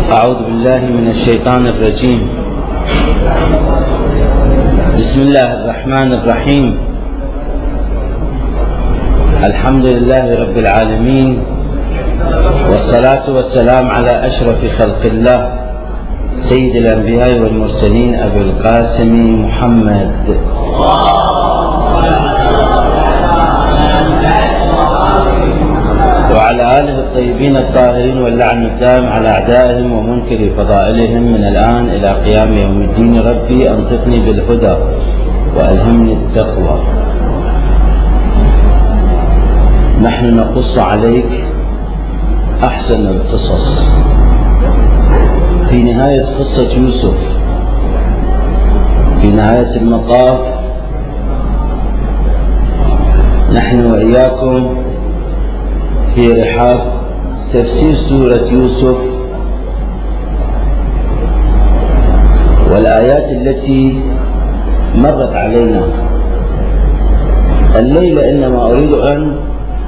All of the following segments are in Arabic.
أعوذ بالله من الشيطان الرجيم. بسم الله الرحمن الرحيم. الحمد لله رب العالمين، والصلاة والسلام على أشرف خلق الله سيد الأنبياء والمرسلين أبي القاسم محمد وعلى آله الطيبين الطاهرين واللعن الدائم على أعدائهم ومنكر فضائلهم من الآن إلى قيام يوم الدين. ربي أنطقني بالهدى وألهمني التقوى. نحن نقص عليك أحسن القصص في نهاية قصة يوسف. في نهاية المطاف نحن وإياكم في رحاب تفسير سورة يوسف والآيات التي مرت علينا. الليلة إنما أريد أن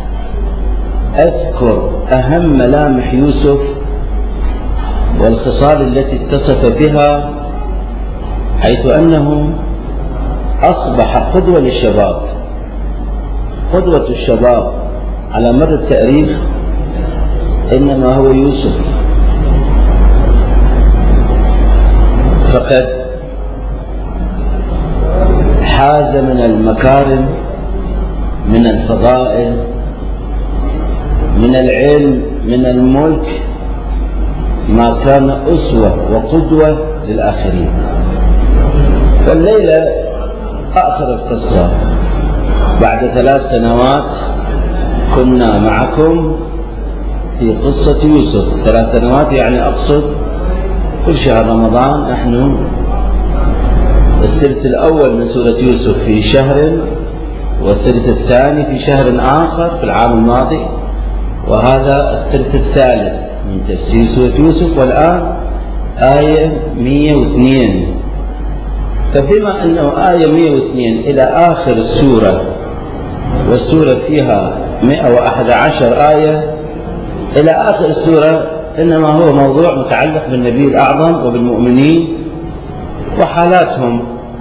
أذكر أهم ملامح يوسف والخصال التي اتصف بها، حيث أنه أصبح قدوة للشباب، قدوة الشباب على مر التاريخ إنما هو يوسف. فقد حاز من المكارم، من الفضائل، من العلم، من الملك، ما كان أسوة وقدوة للآخرين. والليلة آخر القصة بعد 3 سنوات كنا معكم في قصة يوسف. 3 سنوات يعني أقصد كل شهر رمضان نحن الثلث الأول من سورة يوسف في شهر، والثلث الثاني في شهر آخر في العام الماضي، وهذا الثلث الثالث من تفسير سورة يوسف، والآن آية 102. فبما أنه آية 102 إلى آخر السورة، والسورة فيها 111 آية إلى آخر السورة، إنما هو موضوع متعلق بالنبي الأعظم وبالمؤمنين وحالاتهم،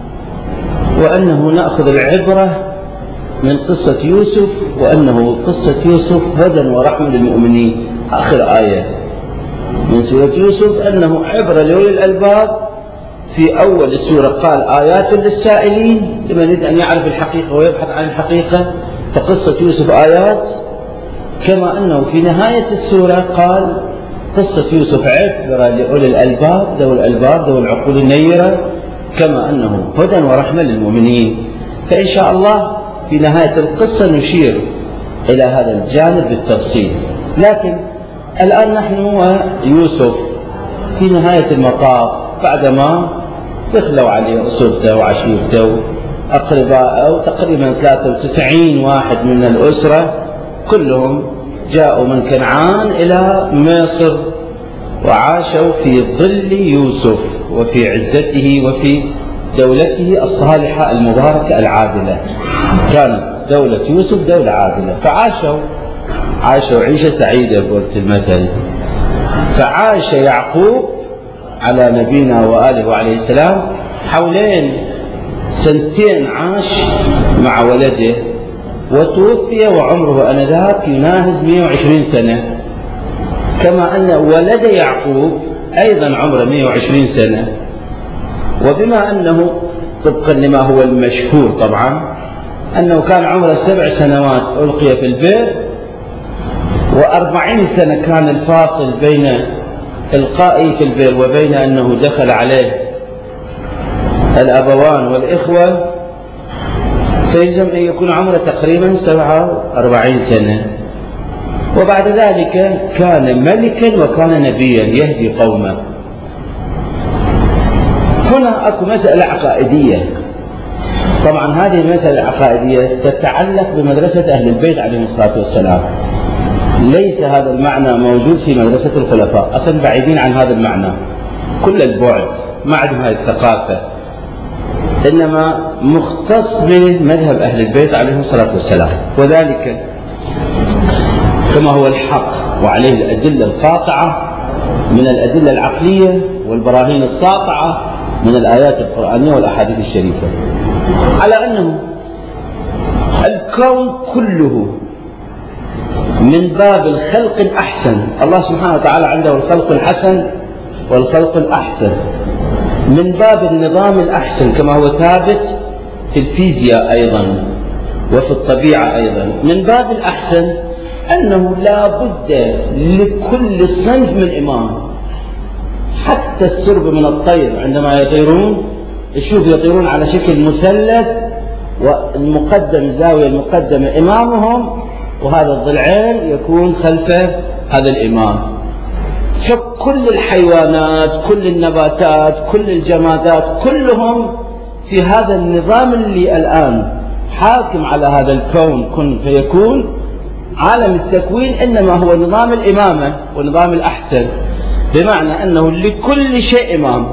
وأنه نأخذ العبرة من قصة يوسف، وأنه قصة يوسف هدى ورحمة للمؤمنين. آخر آية من سورة يوسف أنه عبرة لأولي الألباب. في أول السورة قال آيات للسائلين لمن يريد أن يعرف الحقيقة ويبحث عن الحقيقة، فقصة يوسف آيات. كما أنه في نهاية السورة قال قصة يوسف عبرة لأولي الألباب، ذوي الألباب ذوي العقول النيرة، كما أنه هدى ورحمة للمؤمنين. فإن شاء الله في نهاية القصة نشير إلى هذا الجانب بالتفصيل. لكن الآن نحن ويوسف في نهاية المطاف، بعدما دخلوا عليه أسرته وعشيرته أقرباءه، تقريبا 93 واحد من الأسرة كلهم جاءوا من كنعان إلى مصر، وعاشوا في ظل يوسف وفي عزته وفي دولته الصالحة المباركة العادلة. كانت دولة يوسف دولة عادلة، فعاشوا عيشة سعيدة قلت المثل. فعاش يعقوب على نبينا وآله وعليه السلام حولين 2 عاش مع ولده، وتوفي وعمره آنذاك يناهز 120 سنة، كما أن ولد يعقوب أيضا عمره 120 سنة. وبما أنه طبقا لما هو المشهور طبعا أنه كان عمره 7 سنوات ألقي في البئر، و40 سنة كان الفاصل بين إلقائه في البئر وبين أنه دخل عليه الأبوان والإخوة، فيلزم أن يكون عمره تقريبا 47 سنة. وبعد ذلك كان ملكا وكان نبيا يهدي قومه. هنا أكو مسألة عقائدية. طبعا هذه المسألة العقائدية تتعلق بمدرسة أهل البيت عليهم الصلاة والسلام. ليس هذا المعنى موجود في مدرسة الخلفاء، أصلا بعيدين عن هذا المعنى كل البعد، ما عندهم هذه الثقافة، إنما مختص بمذهب أهل البيت عليهم الصلاة والسلام. وذلك كما هو الحق وعليه الأدلة القاطعة من الأدلة العقلية والبراهين الساطعة من الآيات القرآنية والأحاديث الشريفة على أنه الكون كله من باب الخلق الأحسن. الله سبحانه وتعالى عنده الخلق الحسن والخلق الأحسن، من باب النظام الأحسن كما هو ثابت في الفيزياء أيضا وفي الطبيعة أيضا. من باب الأحسن أنه لا بد لكل صنف من إمام، حتى السرب من الطير عندما يطيرون الشوف يطيرون على شكل مثلث، والمقدم الزاوية المقدمة إمامهم، وهذا الضلعين يكون خلفه هذا الإمام. فكل الحيوانات كل النباتات كل الجمادات كلهم في هذا النظام اللي الآن حاكم على هذا الكون كن فيكون. عالم التكوين إنما هو نظام الإمامة ونظام الأحسن، بمعنى أنه لكل شيء إمام.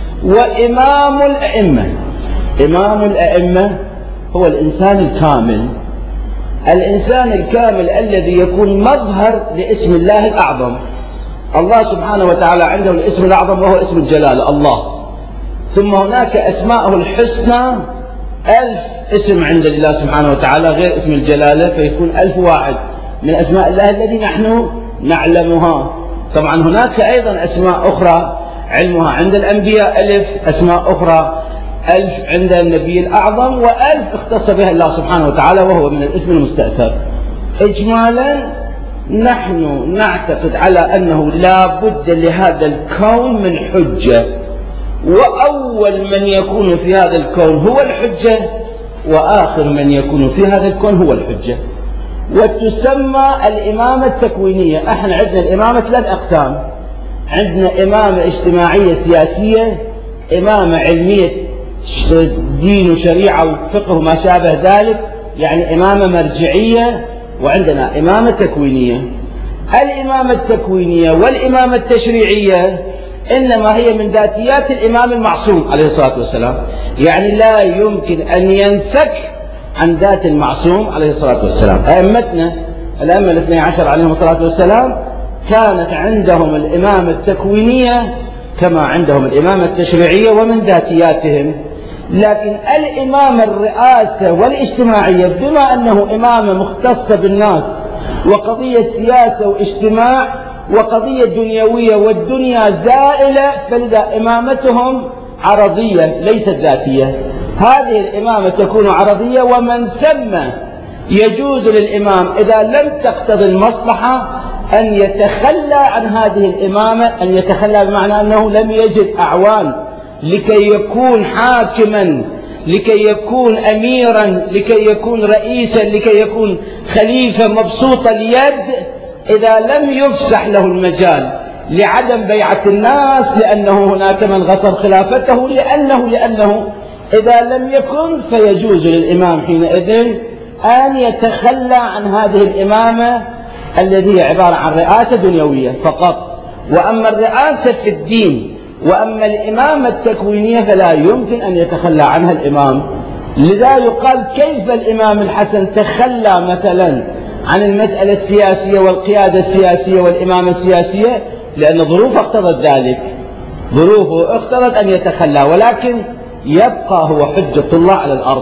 وإمام الأئمة، إمام الأئمة هو الإنسان الكامل، الإنسان الكامل الذي يكون مظهر لاسم الله الأعظم. الله سبحانه وتعالى عنده الاسم الأعظم وهو اسم الجلالة الله، ثم هناك أسماءه الحسنى 1000 اسم عند الله سبحانه وتعالى غير اسم الجلالة، فيكون 1001 من أسماء الله الذي نحن نعلمها. طبعا هناك أيضا أسماء أخرى علمها عند الأنبياء 1000، أسماء أخرى 1000 عند النبي الأعظم، و1000 اختص بها الله سبحانه وتعالى وهو من الاسم المستأثر. إجمالا نحن نعتقد على أنه لا بد لهذا الكون من حجة، وأول من يكون في هذا الكون هو الحجة، وآخر من يكون في هذا الكون هو الحجة. وتسمى الإمامة التكوينية. احنا عندنا الإمامة 3 أقسام، عندنا إمامة اجتماعية سياسية، إمامة علمية دين وشريعة وفقه وما شابه ذلك يعني إمامة مرجعية، وعندنا إمامة تكوينية. الإمامة التكوينية والإمامة التشريعية إنما هي من ذاتيات الإمام المعصوم عليه الصلاة والسلام، يعني لا يمكن أن ينفك عن ذات المعصوم عليه الصلاة والسلام. أئمتنا الأئمة 12 عليهم الصلاة والسلام كانت عندهم الإمامة التكوينية كما عندهم الإمامة التشريعية ومن ذاتياتهم. لكن الإمامة الرئاسة والاجتماعية بما أنه إمامة مختصة بالناس وقضية سياسة واجتماع وقضية دنيوية والدنيا زائلة، فلذا إمامتهم عرضية ليست ذاتية. هذه الإمامة تكون عرضية، ومن ثم يجوز للإمام إذا لم تقتضي المصلحة أن يتخلى عن هذه الإمامة. أن يتخلى بمعنى أنه لم يجد أعوان لكي يكون حاكما، لكي يكون أميرا، لكي يكون رئيسا، لكي يكون خليفة مبسوط اليد، إذا لم يفسح له المجال لعدم بيعة الناس، لأنه هناك من غصب خلافته، لأنه إذا لم يكن فيجوز للإمام حينئذ أن يتخلى عن هذه الإمامة التي هي عبارة عن رئاسة دنيوية فقط. وأما الرئاسة في الدين وأما الإمامة التكوينية فلا يمكن أن يتخلى عنها الإمام. لذا يقال كيف الإمام الحسن تخلى مثلا عن المسألة السياسية والقيادة السياسية والإمامة السياسية، لأن ظروفه اقتضت ذلك، ظروفه اقتضت أن يتخلى، ولكن يبقى هو حجة الله على الأرض،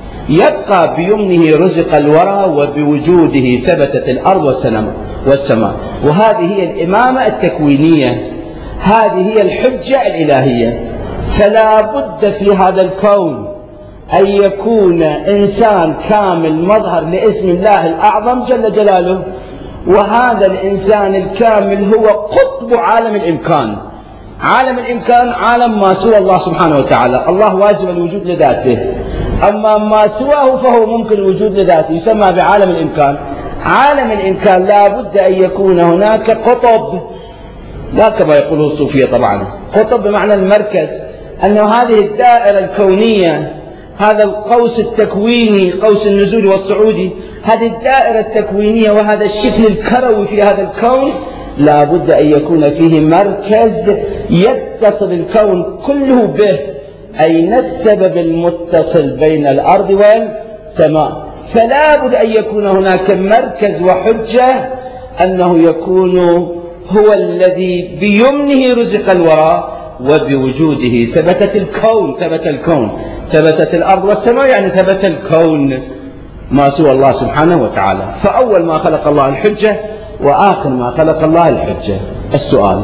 يبقى بيمنه رزق الورى وبوجوده ثبتت الأرض والسماء. وهذه هي الإمامة التكوينية، هذه هي الحجة الإلهية. فلا بد في هذا الكون أن يكون إنسان كامل مظهر لاسم الله الأعظم جل جلاله، وهذا الإنسان الكامل هو قطب عالم الإمكان. عالم الإمكان عالم ما سوى الله سبحانه وتعالى، الله واجب الوجود لذاته، أما ما سواه فهو ممكن الوجود لذاته، يسمى بعالم الإمكان. عالم الإمكان لا بد أن يكون هناك قطب، لا كما يقوله الصوفية طبعا، قطب بمعنى المركز، أن هذه الدائرة الكونية، هذا القوس التكويني، قوس النزول والصعودي، هذه الدائرة التكوينية وهذا الشكل الكروي في هذا الكون لا بد أن يكون فيه مركز يتصل الكون كله به، أين السبب المتصل بين الأرض والسماء. فلا بد أن يكون هناك مركز وحجة أنه يكون هو الذي بيمنه رزق الورى، وبوجوده ثبتت الكون، ثبتت الأرض والسماء، يعني ثبت الكون ما سوى الله سبحانه وتعالى. فأول ما خلق الله الحجة، وآخر ما خلق الله الحجة. السؤال،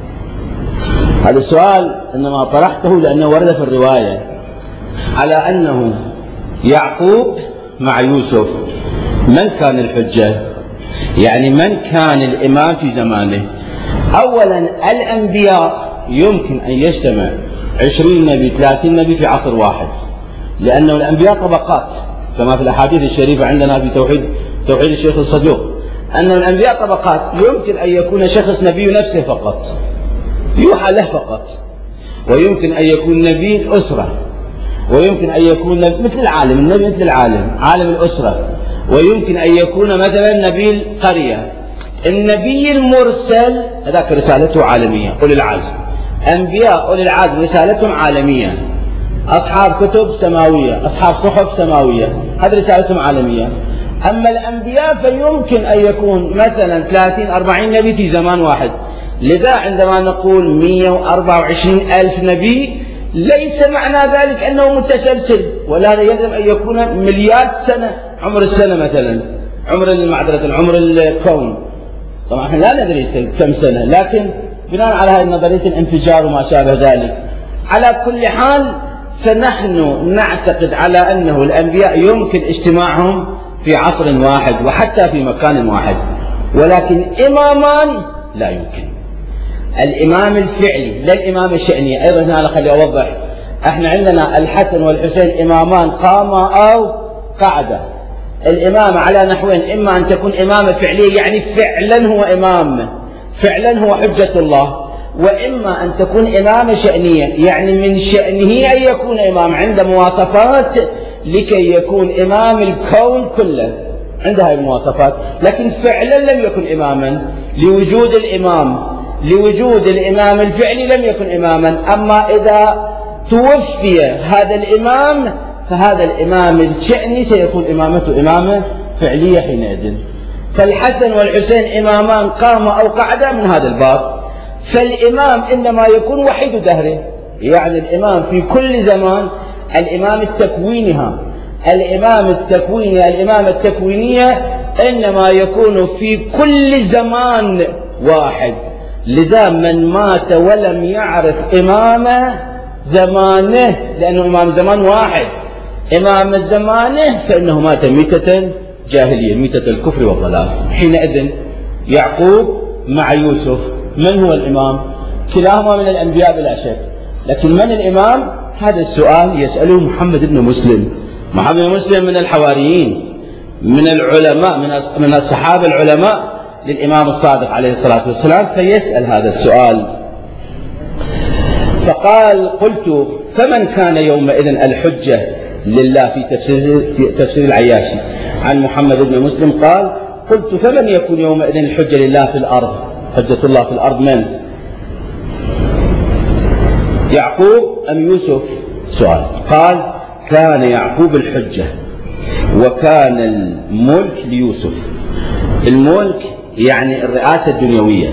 هذا السؤال إنما طرحته لأنه ورد في الرواية على أنه يعقوب مع يوسف من كان الحجة، يعني من كان الإمام في زمانه. أولا الأنبياء يمكن أن يجتمع 20 نبي 30 نبي في عصر واحد، لأنه الأنبياء طبقات كما في الأحاديث الشريفة عندنا في توحيد الشيخ الصدوق، أن الأنبياء طبقات. يمكن أن يكون شخص نبي نفسه فقط يوحى له فقط، ويمكن أن يكون نبي الأسرة، ويمكن أن يكون مثل العالم، النبي مثل العالم، عالم الأسرة، ويمكن أن يكون مثلا نبي القرية. النبي المرسل هذاك رسالته عالمية، أولي العزم. أنبياء أولي العزم رسالتهم عالمية، أصحاب كتب سماوية، أصحاب صحف سماوية، هذه رسالتهم عالمية. أما الأنبياء فيمكن أن يكون مثلا 30-40 نبي في زمان واحد. لذا عندما نقول 124,000 نبي ليس معنى ذلك أنه متسلسل، ولا يلزم أن يكون مليار سنة عمر السنة مثلا، عمر الكون. طبعا احنا لا ندري كم سنة، لكن بناء على هذه نظرية الانفجار وما شابه ذلك. على كل حال فنحن نعتقد على أنه الأنبياء يمكن اجتماعهم في عصر واحد وحتى في مكان واحد، ولكن إمامان لا يمكن. الإمام الفعلي لا الإمام الشأني. أيضا هنا خلي أوضح، احنا عندنا الحسن والحسين إمامان قاما أو قعدة. الإمام على نحوين، إما أن تكون إمامة فعلية يعني فعلا هو إمام، فعلا هو حجة الله، وإما أن تكون إمامة شأنية يعني من شأنه أن يكون إمام، عنده مواصفات لكي يكون إمام الكون كله، عندها المواصفات، لكن فعلا لم يكن إماما لوجود الإمام الفعلي لم يكن إماما. أما إذا توفي هذا الإمام فهذا الإمام الشأني سيكون إمامته إمامة فعلية حينئذ. فالحسن والحسين إمامان قام أو قعد من هذا الباب. فالإمام إنما يكون وحيد دهره، يعني الإمام في كل زمان. الإمام التكوينية إنما يكون في كل زمان واحد. لذا من مات ولم يعرف إمام زمانه، لأنه إمام زمان واحد، إمام زمانه، فإنه مات ميتة جاهلية، ميتة الكفر والضلال. حينئذ يعقوب مع يوسف من هو الإمام؟ كلاهما من الأنبياء بلا شك، لكن من الإمام؟ هذا السؤال يسأله محمد بن مسلم. من الحواريين، من العلماء، من الصحابة العلماء للإمام الصادق عليه الصلاة والسلام، فيسأل هذا السؤال. فقال: قلت: فمن كان يومئذ الحجة لله؟ في تفسير العياشي عن محمد بن مسلم قال: قلت: فمن يكون يومئذ الحجة لله في الأرض؟ حجة الله في الأرض من؟ يعقوب أم يوسف؟ سؤال. قال: كان يعقوب الحجة، وكان الملك ليوسف. الملك يعني الرئاسة الدنيوية،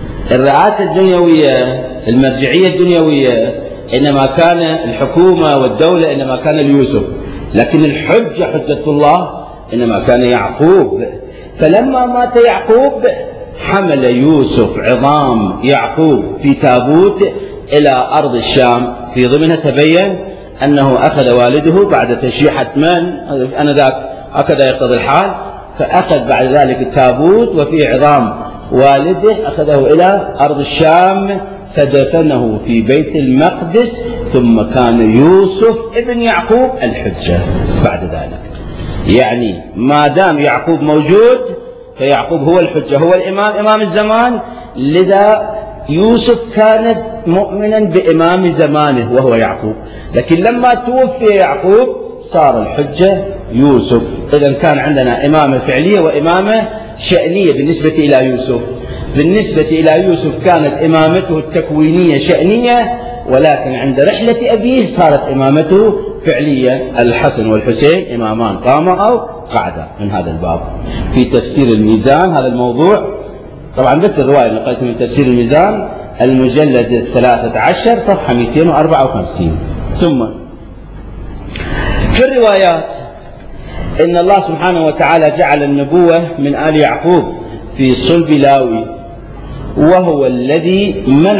المرجعية الدنيوية، إنما كان الحكومة والدولة إنما كان ليوسف، لكن الحجة حجة الله إنما كان يعقوب. فلما مات يعقوب حمل يوسف عظام يعقوب في تابوت إلى أرض الشام. في ضمنها تبين أنه أخذ والده بعد تشييحة من أنذاك، هكذا يقتضي الحال، فأخذ بعد ذلك التابوت وفيه عظام والده، أخذه إلى أرض الشام فدفنه في بيت المقدس. ثم كان يوسف ابن يعقوب الحجة بعد ذلك. يعني ما دام يعقوب موجود فيعقوب هو الحجة، هو الإمام، إمام الزمان. لذا يوسف كان مؤمنا بإمام زمانه وهو يعقوب، لكن لما توفي يعقوب صار الحجة يوسف. إذن كان عندنا إمامة فعلية وإمامة شأنية بالنسبة إلى يوسف. بالنسبة إلى يوسف كانت إمامته التكوينية شأنية، ولكن عند رحلة أبيه صارت إمامته فعلية. الحسن والحسين إمامان قاما أو قعدا من هذا الباب. في تفسير الميزان هذا الموضوع طبعا بس الرواية نقلت من تفسير الميزان المجلد 13 صفحة 254. ثم في الروايات إن الله سبحانه وتعالى جعل النبوة من آل يعقوب في صلب لاوي، وهو الذي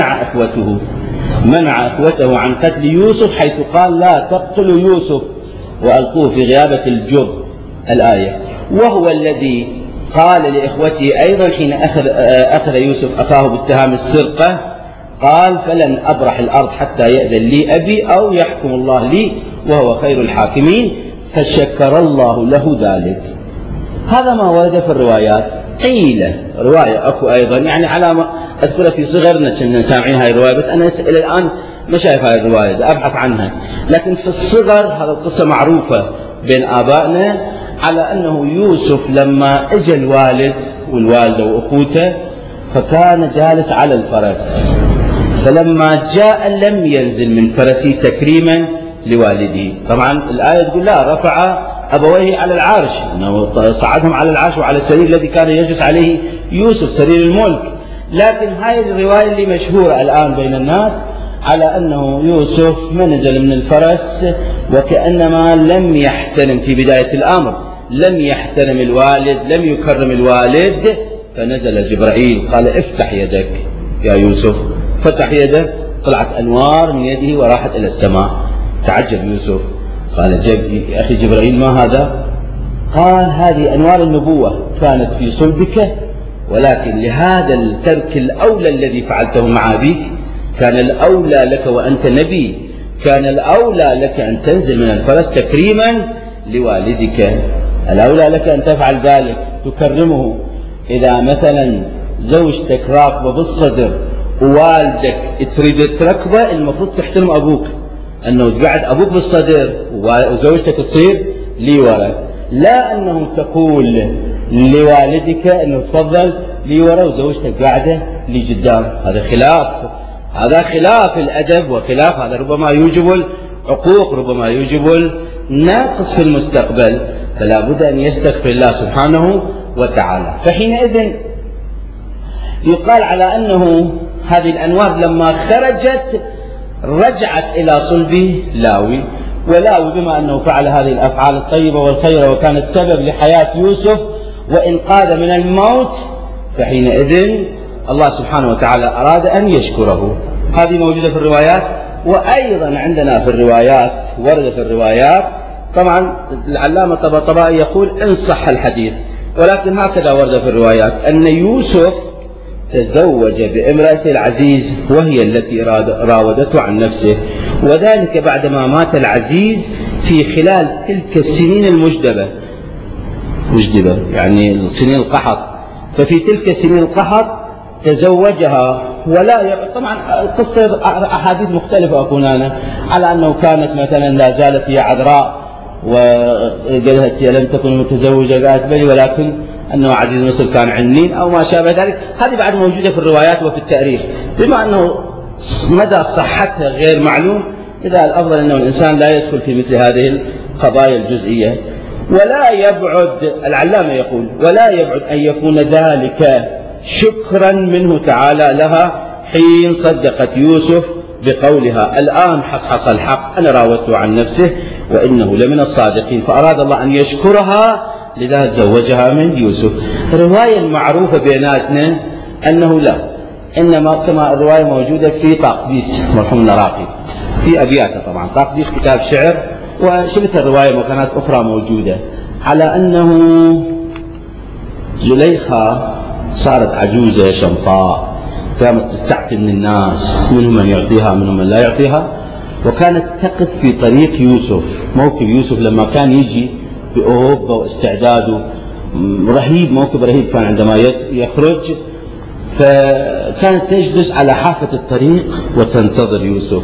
منع أخوته عن قتل يوسف، حيث قال لا تقتلوا يوسف وألقوه في غيابة الجب الآية. وهو الذي قال لإخوته أيضا حين أخذ يوسف أخاه باتهام السرقة، قال فلن أبرح الأرض حتى يأذن لي أبي أو يحكم الله لي وهو خير الحاكمين، فشكر الله له ذلك. هذا ما ورد في الروايات. قيل رواية أكو أيضا، يعني على ما أذكر في صغرنا كنا سامعين هاي الرواية، بس أنا إلى الآن ما شايف هاي الرواية، أبحث عنها. لكن في الصغر هذا القصة معروفة بين آبائنا على أنه يوسف لما اجى الوالد والوالدة وأخوته فكان جالس على الفرس، فلما جاء لم ينزل من فرسه تكريما لوالده. طبعا الآية تقول لا، رفع أبويه على العرش، أنه صعدهم على العرش وعلى السرير الذي كان يجلس عليه يوسف، سرير الملك. لكن هاي الرواية اللي مشهورة الآن بين الناس على أنه يوسف ما نزل من الفرس، وكأنما لم يحترم في بداية الأمر، لم يحترم الوالد، لم يكرم الوالد، فنزل جبرائيل قال افتح يدك يا يوسف، فتح يده، طلعت أنوار من يده وراحت إلى السماء. تعجب يوسف، قال يا أخي جبرائيل ما هذا؟ قال هذه أنوار النبوة كانت في صلبك، ولكن لهذا الترك الأولى الذي فعلته مع أبيك، كان الأولى لك وأنت نبي، كان الأولى لك أن تنزل من الفرس تكريما لوالدك، الأولى لك أن تفعل ذلك، تكرمه. إذا مثلا زوجتك راكبة بالصدر ووالدك تريد تركبه، المفروض تحترم أبوك، أنه تقعد أبوك بالصدر وزوجتك تصير لي ورا، لا أنه تقول لوالدك أنه تفضل لي ورا وزوجتك قاعدة لي قدام. هذا خلاف الأدب، وخلاف هذا ربما يوجب العقوق، ربما يوجب الناقص في المستقبل، فلا بد أن يستغفر الله سبحانه وتعالى. فحينئذ يقال على أنه هذه الأنوار لما خرجت رجعت إلى صلب لاوي، ولاوي بما أنه فعل هذه الأفعال الطيبة والخيرة وكان السبب لحياة يوسف وإنقاذه من الموت، فحينئذ الله سبحانه وتعالى أراد أن يشكره. هذه موجودة في الروايات. وأيضا عندنا في الروايات، ورد في الروايات، طبعا العلامة الطباطبائي يقول إن صح الحديث، ولكن هكذا ورد في الروايات أن يوسف تزوج بامرأة العزيز وهي التي راودته عن نفسه، وذلك بعدما مات العزيز في خلال تلك السنين المجدبة يعني سنين القحط، ففي تلك السنين القحط تزوجها. ولا طبعا قصة أحاديث مختلفة أكون أنا على أنه كانت مثلا لا زالت هي عذراء وقالت هي لم تكن متزوجة، قالت بلي ولكن أنه عزيز مصر كان عنين أو ما شابه ذلك. هذه بعد موجودة في الروايات وفي التاريخ، بما أنه مدى صحتها غير معلوم، إذا الأفضل أنه الإنسان لا يدخل في مثل هذه القضايا الجزئية. ولا يبعد، العلامة يقول ولا يبعد أن يكون ذلك شكرا منه تعالى لها حين صدقت يوسف بقولها الآن حصحص الحق أنا راودته عن نفسه وإنه لمن الصادقين، فأراد الله أن يشكرها لذا زوجها من يوسف. الرواية المعروفة بيناتنا أنه لا، إنما كما الرواية موجودة في طاقديس مرحوم العراقي في أبياته، طبعا طاقديس كتاب شعر، وشبه الرواية مكانات أخرى موجودة على أنه زليخة صارت عجوزة شمطاء، كانت تستعطي من الناس، منهم من يعطيها منهم من لا يعطيها، وكانت تقف في طريق يوسف، موكب يوسف لما كان يجي بأوروبا واستعداده رهيب، موكب رهيب كان عندما يخرج، فكانت تجلس على حافة الطريق وتنتظر يوسف.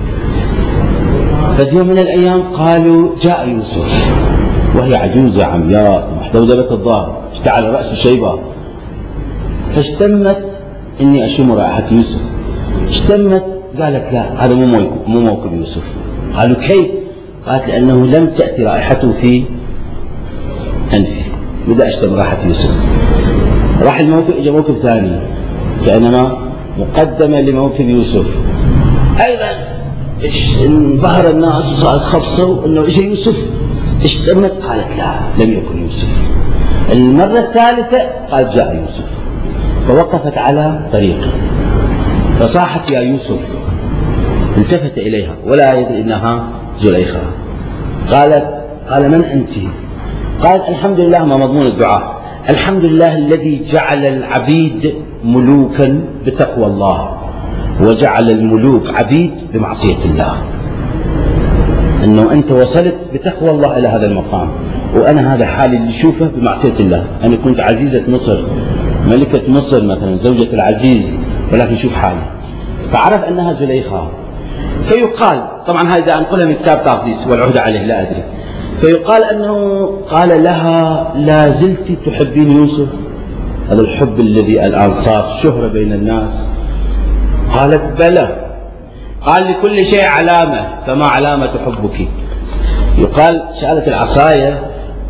ففي يوم من الأيام قالوا جاء يوسف وهي عجوزة عمياء محدودة الظهر، اشتعل رأس شيبة، فاشتمت إني أشم رائحة يوسف، اشتمت، قالت لا هذا مو موكب يوسف. قالوا كيف؟ قالت لأنه لم تأتي رائحته في أنفي، بدأ أشتم رائحة يوسف. راح الموكب، إجا موكب ثاني، كأنما مقدمة لموكب يوسف. أيضا انبهر الناس وصارت خبصوا أنه إجا يوسف. اشتمت قالت لا لم يكن يوسف. المرة الثالثة قالت جاء يوسف، فوقفت على طريقه فصاحت يا يوسف. التفت إليها ولا يدري إنها زليخة. قال من أنت؟ قالت الحمد لله. ما مضمون الدعاء؟ الحمد لله الذي جعل العبيد ملوكا بتقوى الله وجعل الملوك عبيد بمعصية الله. أنه أنت وصلت بتقوى الله إلى هذا المقام، وأنا هذا حالي اللي شوفه بمعصية الله. أنا كنت عزيزة مصر، ملكة مصر مثلا، زوجة العزيز، ولكن شوف حالي. فعرف أنها زليخة. فيقال طبعا هذا أنقلها من كتاب تقديس والعهد عليه لا أدري. فيقال أنه قال لها لا زلت تحبين يوسف؟ هذا الحب الذي الآن صار شهرة بين الناس. قالت بلى. قال لكل شيء علامة، فما علامة حبك؟ يقال شالت العصاية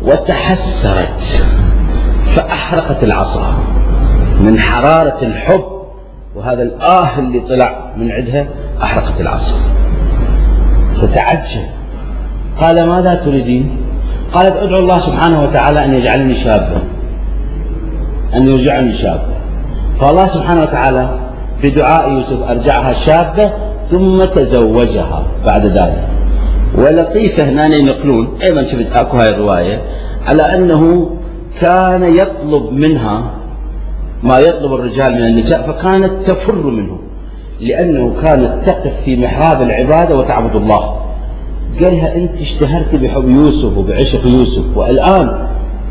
وتحسرت فأحرقت العصا من حرارة الحب، وهذا الآه اللي طلع من عندها أحرقت العصا. فتعجب. قال ماذا تريدين؟ قالت ادعو الله سبحانه وتعالى أن يجعلني شابا، أن يرجعني شابا. فالله سبحانه وتعالى بدعاء يوسف أرجعها شابة ثم تزوجها بعد ذلك. ولطيفة هنا ينقلون أيضا، شفت أكو هاي الرواية، على أنه كان يطلب منها ما يطلب الرجال من النساء، فكانت تفر منه لأنه كانت تقف في محراب العبادة وتعبد الله. قالها أنت اشتهرت بحب يوسف وبعشق يوسف والآن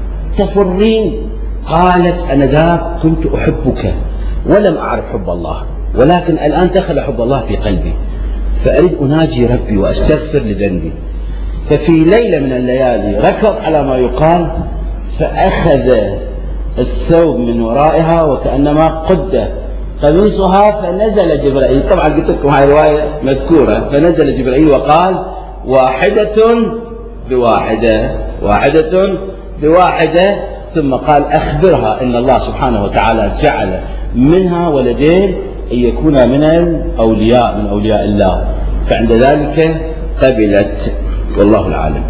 تفرين. قالت أنا ذاك كنت أحبك ولم أعرف حب الله، ولكن الآن دخل حب الله في قلبي، فأريد أناجي ربي وأستغفر لذنبي. ففي ليلة من الليالي ركض على ما يقال فأخذ الثوب من ورائها وكأنما قد قميصها، فنزل جبرائيل. طبعا قلت لكم هاي رواية مذكورة. فنزل جبرائيل وقال واحدة بواحدة، واحدة بواحدة، ثم قال أخبرها إن الله سبحانه وتعالى جعل منها ولدين أن يكونا من الأولياء، من أولياء الله. فعند ذلك قبلت، والله العالم.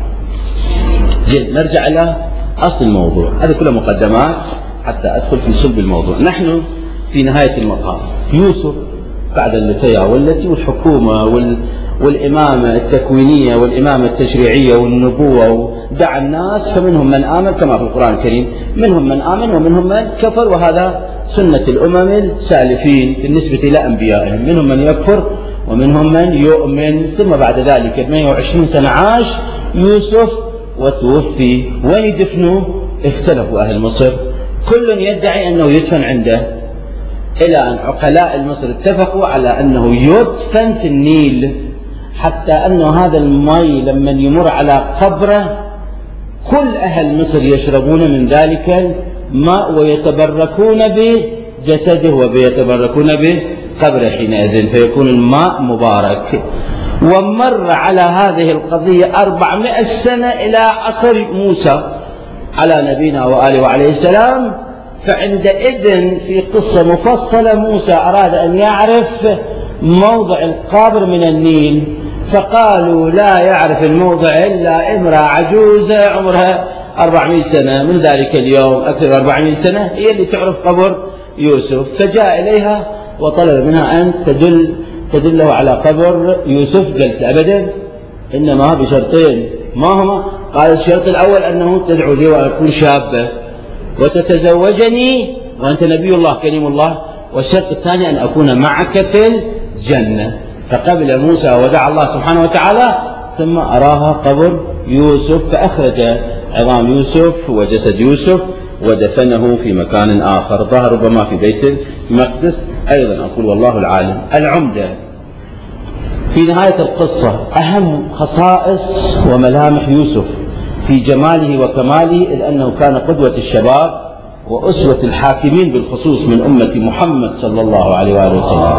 زين، نرجع إلى أصل الموضوع. هذه كلها مقدمات حتى أدخل في صلب الموضوع. نحن في نهاية المقام. يوسف بعد اللتيا والتي والحكومة والإمامة التكوينية والإمامة التشريعية والنبوة ودعا الناس، فمنهم من آمن كما في القرآن الكريم، منهم من آمن ومنهم من كفر، وهذا سنة الأمم السالفين بالنسبة إلى أنبيائهم، منهم من يكفر ومنهم من يؤمن. ثم بعد ذلك 120 سنة عاش يوسف وتوفي. وين يدفنوا؟ اختلفوا أهل مصر، كل يدعي أنه يدفن عنده، إلى أن عقلاء مصر اتفقوا على أنه يدفن في النيل، حتى أنه هذا المي لما يمر على قبره كل أهل مصر يشربون من ذلك الماء ويتبركون بجسده ويتبركون بقبره حينئذ، فيكون الماء مبارك. ومر على هذه القضية 400 سنة إلى عصر موسى على نبينا وآله وعليه السلام. فعندئذ في قصة مفصلة موسى أراد أن يعرف موضع القبر من النيل، فقالوا لا يعرف الموضع إلا امرأة عجوزة عمرها 400 سنة من ذلك اليوم، أكثر من 400 سنة، هي اللي تعرف قبر يوسف. فجاء إليها وطلب منها أن تدله على قبر يوسف. قالت أبدا، إنما بشرطين. ما هما؟ قال الشرط الأول أنه تدعو لي وأكون شابة وتتزوجني وأنت نبي الله كريم الله، والشرط الثاني أن أكون معك في الجنة. فقبل موسى ودعا الله سبحانه وتعالى، ثم أراها قبر يوسف، فأخرج عظام يوسف وجسد يوسف ودفنه في مكان آخر، ظهر ربما في بيت المقدس. أيضا أقول والله العالم. العمدة في نهاية القصة أهم خصائص وملامح يوسف في جماله وكماله، إذ أنه كان قدوة الشباب وأسوة الحاكمين بالخصوص من أمة محمد صلى الله عليه وآله وسلم،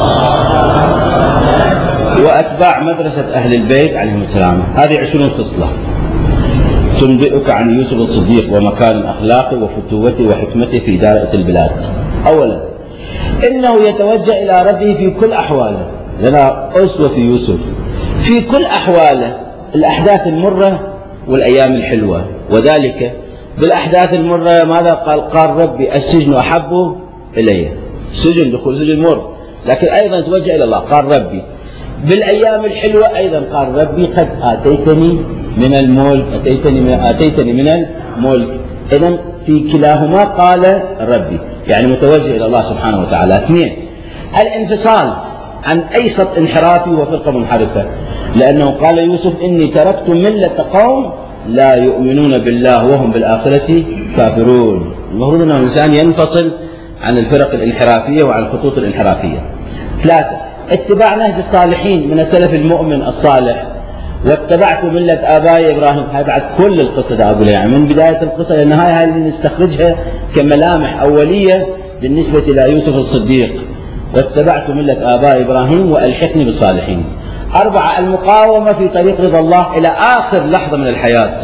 وأتباع مدرسة أهل البيت عليهم السلام. هذه 20 خصلة تنبئك عن يوسف الصديق ومكان أخلاقه وفتوته وحكمته في إدارة البلاد. أولا إنه يتوجه إلى ربه في كل أحواله، لنا أسوة في يوسف في كل أحواله، الأحداث المرة والأيام الحلوة. وذلك بالأحداث المرة ماذا قال ربي السجن أحب إلي، سجن دخول سجن مر، لكن أيضا توجه إلى الله قال ربي. بالأيام الحلوة أيضا قال ربي قد آتيتني من الملك، آتيتني من الملك. إذن في كلاهما قال ربي، يعني متوجه إلى الله سبحانه وتعالى. اثنين، الانفصال عن أي خط انحرافي وفرقة منحرفة، لأنه قال يوسف إني تركت ملة قوم لا يؤمنون بالله وهم بالآخرة كافرون. المفروض أنه الإنسان ينفصل عن الفرق الانحرافية وعن الخطوط الانحرافية. ثلاثة، اتباع نهج الصالحين من السلف المؤمن الصالح، واتبعت ملة آبائي إبراهيم. هاي بعد كل القصة أقول يعني من بداية القصة للنهاية، هاي اللي نستخرجها كملامح أولية بالنسبة إلى يوسف الصديق. واتبعت ملة آبائي إبراهيم وألحقني بالصالحين. أربعة، المقاومة في طريق رضا الله إلى آخر لحظة من الحياة.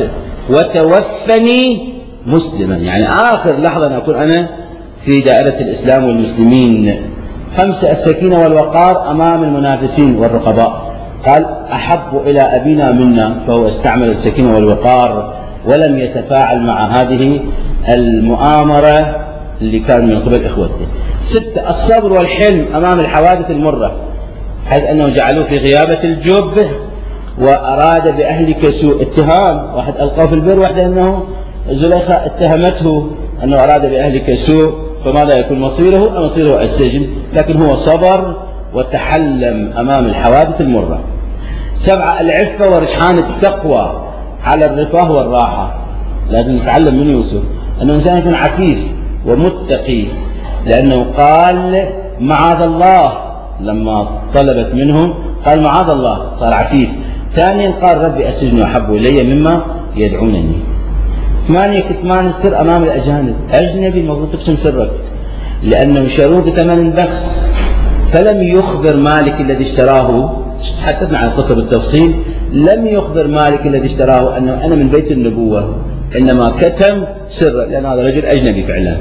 وتوفني مسلما، يعني آخر لحظة أن أكون أنا في دائرة الإسلام والمسلمين. خمسة، السكينة والوقار أمام المنافسين والرقباء. قال أحب إلى أبينا منا، فهو استعمل السكينة والوقار ولم يتفاعل مع هذه المؤامرة اللي كان من قبل إخوته. ستة، الصبر والحلم أمام الحوادث المرة، حيث أنه جعلوه في غيابة الجب وأراد بأهلك سوء. اتهام، واحد ألقاه في البر، واحد أنه زليخة اتهمته أنه أراد بأهلك سوء، فماذا يكون مصيره؟ مصيره السجن، لكن هو صبر وتحلم أمام الحوادث المرة. سبعة، العفة ورجحان التقوى على الرفاه والراحة. لازم نتعلم من يوسف أنه الإنسان يكون عفيف ومتقي، لأنه قال معاذ الله لما طلبت منهم، قال معاذ الله، صار عفيف. ثانيا قال ربي السجن أحب إلي مما يدعونني. 8، كتمان السر أمام الأجانب. أجنبي المفروض تكتم سرك، لأنه شروه بثمن بخس، فلم يخبر مالك الذي اشتراه. تحدثنا عن القصة بالتفصيل. لم يخبر مالك الذي اشتراه أنه أنا من بيت النبوة، إنما كتم سر، لأن هذا رجل أجنبي فعلا.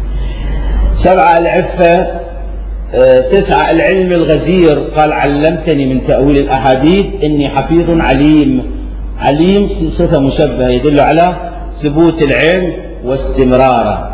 7، العفة. 9، العلم الغزير. قال علمتني من تأويل الأحاديث إني حفيظ عليم. عليم صفة مشبهة يدل على ثبوت العلم واستمراره.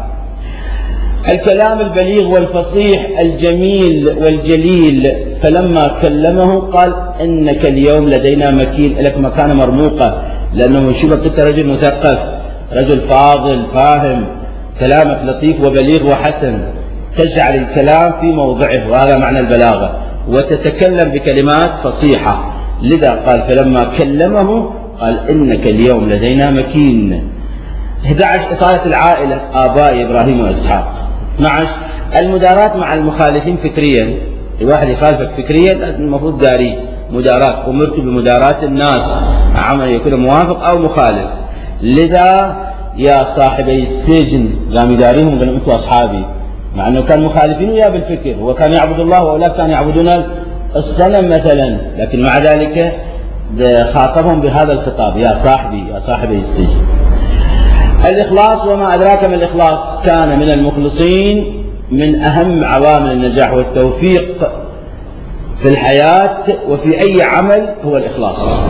الكلام البليغ والفصيح الجميل والجليل. فلما كلمه قال إنك اليوم لدينا مكين، لك مكانة مرموقة، لأنه شبك أنت رجل مثقف، رجل فاضل فاهم، كلامك لطيف وبليغ وحسن، تجعل الكلام في موضعه، وهذا معنى البلاغة، وتتكلم بكلمات فصيحة. لذا قال فلما كلمه قال إنك اليوم لدينا مكين. 11، إصالة العائلة، آباء إبراهيم وإسحاق. 12، المداراة مع المخالفين فكريا. الواحد يخالفك فكريا لازم المفروض داري مداراة، أمرت بمداراة الناس، عمل يكون موافق أو مخالف. لذا يا صاحبي السجن قام يداريهم قالوا أنتم أصحابي، مع أنه كان مخالفين وياه بالفكر، هو كان يعبد الله وأولاد كانوا يعبدون الصنم مثلا، لكن مع ذلك خاطبهم بهذا الخطاب، يا صاحبي يا صاحبي السجن. الإخلاص، وما أدراك ما الإخلاص، كان من المخلصين، من أهم عوامل النجاح والتوفيق في الحياة وفي أي عمل هو الإخلاص.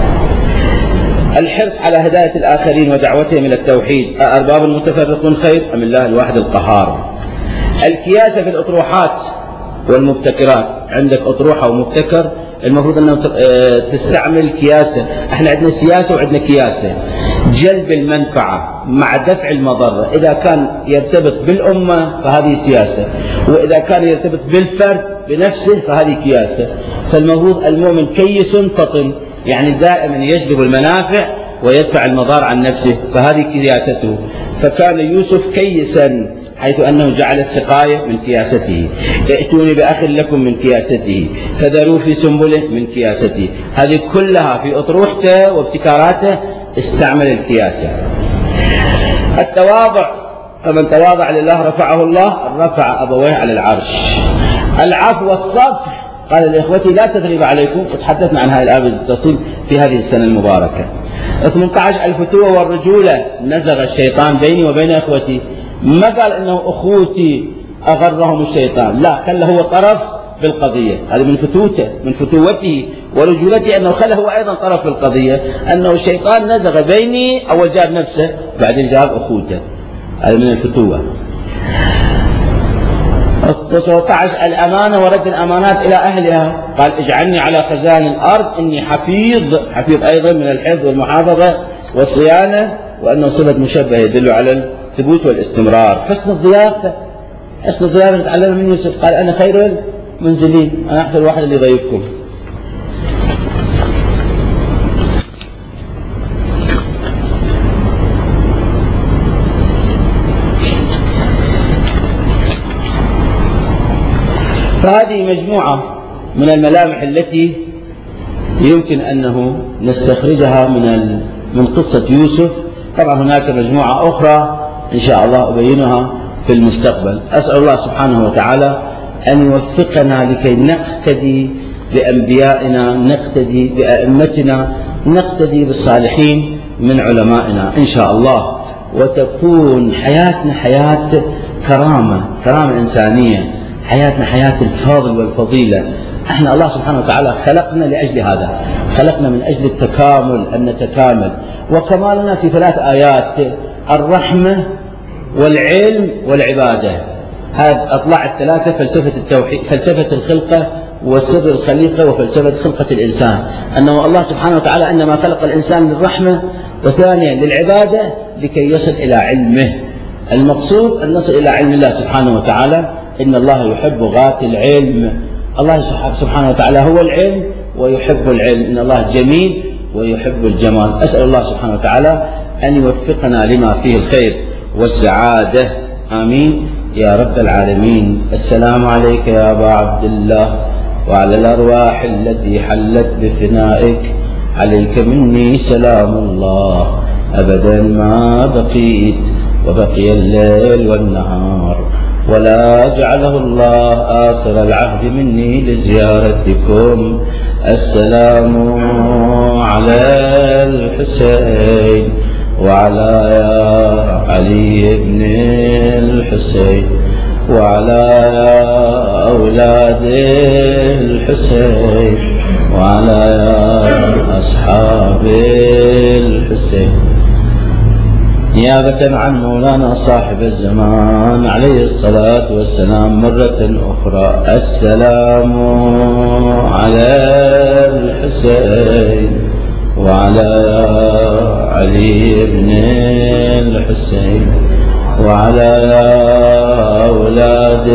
الحرص على هداية الآخرين ودعوتهم إلى التوحيد. أأرباب متفرقون خير أم الله الواحد القهار. الكياسة في الأطروحات والمبتكرات. عندك أطروحة ومبتكر، المفروض أنه تستعمل كياسة. احنا عندنا سياسة وعندنا كياسة. جلب المنفعة مع دفع المضرة، إذا كان يرتبط بالأمة فهذه سياسة، وإذا كان يرتبط بالفرد بنفسه فهذه كياسة. فالمفروض المؤمن كيس فطن، يعني دائما يجلب المنافع ويدفع المضار عن نفسه، فهذه كياسته. فكان يوسف كيسا، حيث أنه جعل السقاية من كياسته، ائتوني بأخ لكم من كياسته، فذروا في سنبله من كياسته. هذه كلها في أطروحته وابتكاراته استعمل الكياسة. التواضع، فمن تواضع لله رفعه الله، رفع أبويه على العرش. العفو والصفح، قال لإخوتي لا تثريب عليكم، وتحدثنا عن هذه الآية بالتفصيل في هذه السنة المباركة. 18، الفتوة والرجولة. نزغ الشيطان بيني وبين إخوتي، ما قال إنه أخوتي أغرهم الشيطان، لا، خله هو طرف في القضية. هذا من فتوته ورجولته أنه خله هو أيضا طرف في القضية، أنه الشيطان نزغ بيني، أول جاب نفسه بعدين جاب أخوته. هذا من الفتوة. 19 الأمانة ورد الأمانات إلى أهلها. قال اجعلني على خزائن الأرض إني حفيظ أيضا من الحفظ والمحافظة والصيانة، وأنه صفة مشبهة يدل على الثبوت والاستمرار. حسن الضيافة نتعلم من يوسف، قال أنا خير المنزلين، أنا أحسن الواحد اللي يضيفكم. فهذه مجموعة من الملامح التي يمكن أنه نستخرجها من قصة يوسف. طبعا هناك مجموعة أخرى إن شاء الله أبينها في المستقبل. أسأل الله سبحانه وتعالى أن يوفقنا لكي نقتدي بأنبيائنا، نقتدي بأئمتنا، نقتدي بالصالحين من علمائنا إن شاء الله، وتكون حياتنا حياة كرامة إنسانية، حياتنا حياة الفضل والفضيلة. احنا الله سبحانه وتعالى خلقنا لأجل هذا، خلقنا من أجل التكامل، أن نتكامل. وكمالنا في 3 آيات: الرحمة والعلم والعبادة. هذه أطلع ال3: فلسفة التوحيد، فلسفة الخلقة وسر الخليقة، وفلسفة خلقة الإنسان. أنه الله سبحانه وتعالى إنما خلق الإنسان للرحمة، وثانيا للعبادة لكي يصل إلى علمه. المقصود أن نصل إلى علم الله سبحانه وتعالى. إن الله يحب غاية العلم. الله سبحانه وتعالى هو العلم ويحب العلم. إن الله جميل ويحب الجمال. أسأل الله سبحانه وتعالى أن يوفقنا لما فيه الخير والسعادة، آمين يا رب العالمين. السلام عليك يا أبا عبد الله، وعلى الأرواح التي حلت بفنائك، عليك مني سلام الله أبدا ما بقيت، وبقي الليل والنهار، ولا جعله الله آخر العهد مني لزيارتكم. السلام على الحسين وعلى علي بن الحسين وعلى أولاد الحسين وعلى أصحاب الحسين، نيابة عن مولانا صاحب الزمان عليه الصلاة والسلام مرة أخرى. السلام على الحسين وعلى علي بن الحسين وعلى أولاد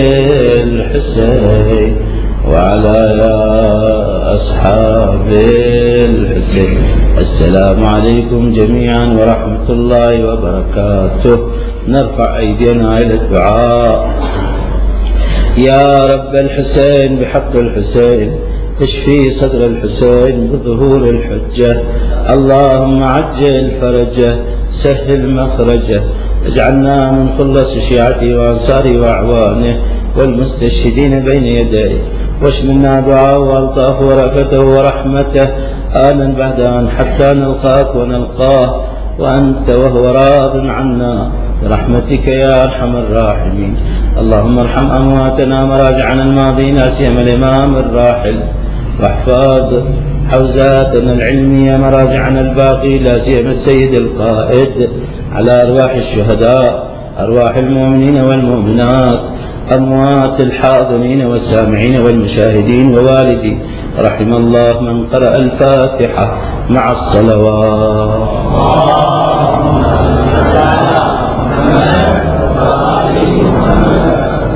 الحسين وعلى أصحاب الحسين. السلام عليكم جميعا ورحمة الله وبركاته. نرفع أيدينا إلى الدعاء. يا رب الحسين بحق الحسين اشفي صدر الحسين بظهور الحجة، اللهم عجل فرجه، سهل مخرجه، اجعلنا من خلص شيعته وأنصاره وأعوانه والمستشهدين بين يديه، واشملنا دعاءه وألطافه ورأفته ورحمته آنا بعد آن حتى نلقاك ونلقاه وأنت وهو راض عنا برحمتك يا أرحم الراحمين. اللهم ارحم أمواتنا مراجعنا الماضين، لا سيما الإمام الراحل، واحفظ حوزاتنا العلمية مراجعنا الباقي، لا سيما السيد القائد، على أرواح الشهداء، أرواح المؤمنين والمؤمنات، أموات الحاضرين والسامعين والمشاهدين ووالدي. رحم الله من قرأ الفاتحة مع الصلوات.